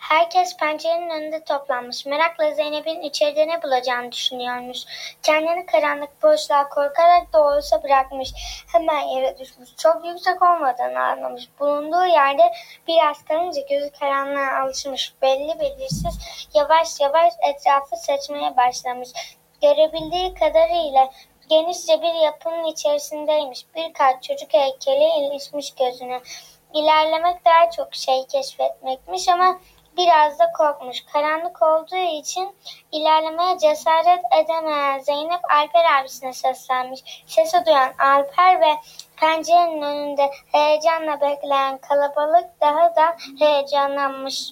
Herkes pencerenin önünde toplanmış. Merakla Zeynep'in içeride ne bulacağını düşünüyormuş. Kendini karanlık boşluğa korkarak da olsa bırakmış. Hemen yere düşmüş. Çok yüksek olmadığını anlamış. Bulunduğu yerde biraz kalınca gözü karanlığa alışmış. Belli belirsiz yavaş yavaş etrafı seçmeye başlamış. Görebildiği kadarıyla genişçe bir yapının içerisindeymiş. Birkaç çocuk heykeli ilişmiş gözüne. İlerlemek daha çok şey keşfetmekmiş ama biraz da korkmuş. Karanlık olduğu için ilerlemeye cesaret edemeyen Zeynep Alper abisine seslenmiş. Sesi duyan Alper ve pencerenin önünde heyecanla bekleyen kalabalık daha da heyecanlanmış.